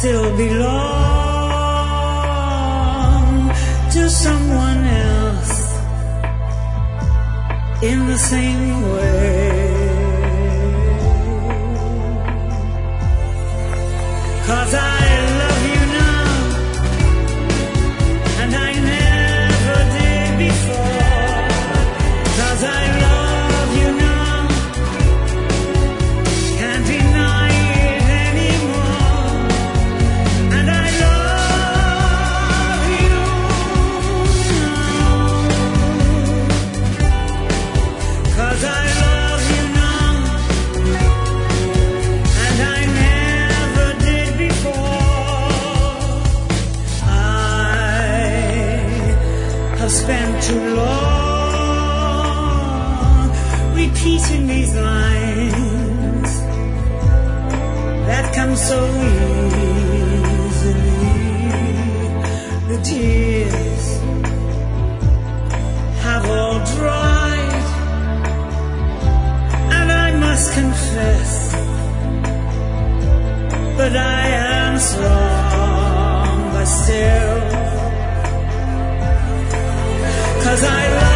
still belong to someone else in the same way. 'Cause I love you now, and I never did before. 'Cause I love you now, can't deny it anymore. And I love you now, 'cause I love you now, and I never did before. I have spent too long repeating these lines that come so easily. The tears have all dried, and I must confess, but I am strong, but still, 'cause I love